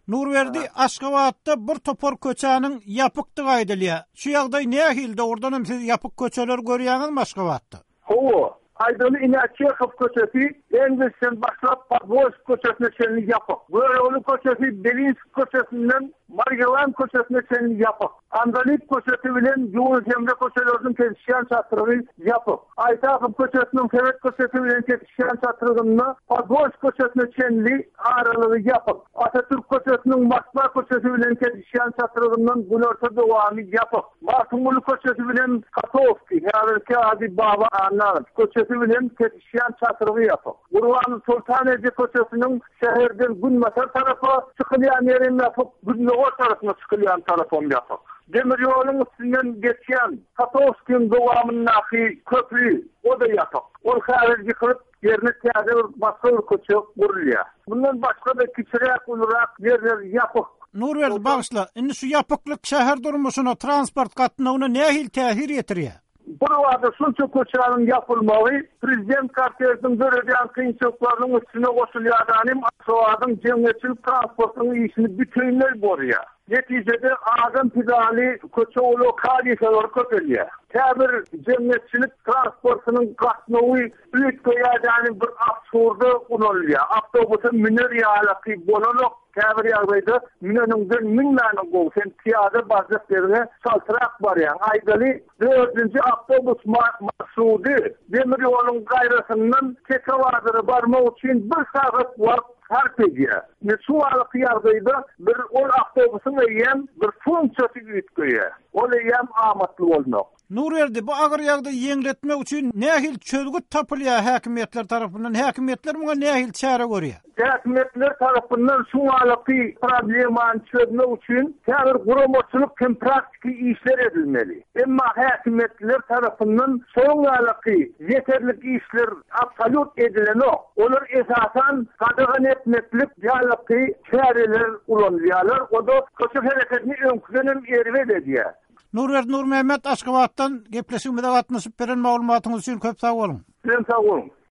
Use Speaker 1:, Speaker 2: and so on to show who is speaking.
Speaker 1: Nurberdi Aşgabatda bir topor köçäniň ýapykdygy aýdylýar. Şu ýagdaý nähilde ordanam siz ýapyk köçeler görýäňizmi Aşgabatda?
Speaker 2: Ho, aýdyly Inaçeýew köçesi, Engilsen başlap Pavlos köçesine çenli ýapyk. Böyle olu köçesi Belinsk köçesinden Margalan köçesine çenli ýapyk. Andalik köçesi bilen Ýuwul Jemre köçeleriň kesişýän çatyry ýapyk. Aýtakyp köçesiniň Feret köçesi bilen kesişýän çatyryny Pavlos köçesine çenli aralygy ýapyk. Atatürk köçesiniň Moskva köçesi bilen kesişýän çatyrynyň gulorta dowamy ýapyk. Martumul köçesi bilen Katovski, Hazırki Adi Baba Anna köçesi bilen kesişýän çatyry ýapyk. Gurban Sultanezi köçesiniň şäherden Günmasar tarapy çykylýan ýerine ýapyk, Günnoğor tarapyna çykylýan tarapy ýapyk. Demir ýoluň üstünden geçýän Katovskiň dowamyndaky köprü o da ýapyk. Ol häzir ýykylyp ýerine täze başga bir köçe gurulýar. Bundan başga da kiçiräk ulurak ýerler ýapyk.
Speaker 1: Nurberdi bagyşla, indi şu ýapyklyk şäher durmuşyna, transport gatnawyna nähil täsir ýetirýär?
Speaker 2: Bu wagtda şunça köçelerin yapılmagy prezident kartiyasının görýän kynçylyklarynyň üstüne goşulýardanym aşgabatyň jemgyýetçilik transportynyň işini bütünlej borýar. Netijede adam pidali köçe lokal ýeşeler köpelýär. Täbir jemgyýetçilik transportynyň gatnawy üýtgeýärdanym bir absurdy unalýar. Awtobusyň miner ýaly bolanok täbir ýagdaýda mineniňden minmäne gowsen piýada bazyklarına saltyrak barýar. Aýdaly 4-nji awtobus marşruty demir ýoluň gaýrasyndan Kekawazara barmak üçin 1 sagat wagt harp edýär. Şu ýagdaýda bir ol awtobusyň ýem bir funksiyasy ýetgeýär. Ol ýem amatly bolmak.
Speaker 1: Nurberdi, bu agyr ýagdaý ýeňletmek üçin nähil çözgüt tapylýar häkimetler tarapyndan? Häkimetler muňa nähil çäre görýär?
Speaker 2: Häkimetler tarapyndan şu alaky problemany çözmek üçin täzir guramaçylyk hem praktiki işler edilmeli. Emma häkimetler tarapyndan soň alaky ýeterlik işler absolut edilenok. Olar esasan qadağan etmeklik ýaly çäreler ulanýarlar. O da köçe hereketini öňküden erwe edýär.
Speaker 1: Nurberdi Nurmehmet Aşgabatdan gepleşigime gatnaşyp beren maglumatyňyz üçin köp sag bolun.
Speaker 2: Sen sag bolun.